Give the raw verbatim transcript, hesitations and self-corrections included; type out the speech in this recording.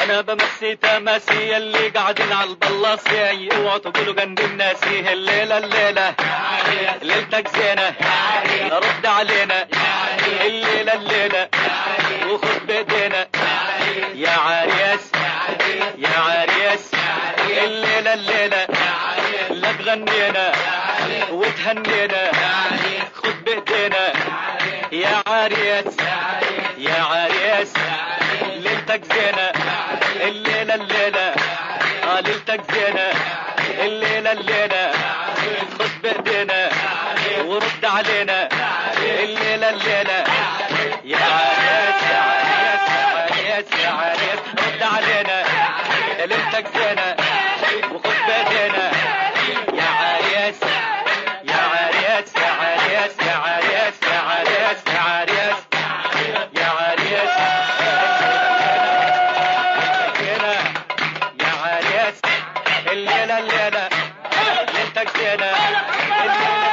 انا بمسي تماسي اللي قاعدين على البلاصي، اوعوا تقولوا جنب الناسي. الليله الليله ليلتك زينه رد علينا، الليله الليله وخد بايدينا يا عريس يا عريس. الليله الليله لا تغنينا وتهنينا، خد بايدينا يا عريس يا عريس. ليلتك زينه الليله الليله اه ليلتك زينه الليله الليله، خد بايدينا ورد علينا الليله الليله يا عريس يا عريس يا عريس يا عريس. رد علينا ليلتك زينه وخد بايدينا يا عريس يا عريس يا عريس يا عريس يا عريس يا عريس يا عريس. الليلة الليلة ليلتك زينة الليلة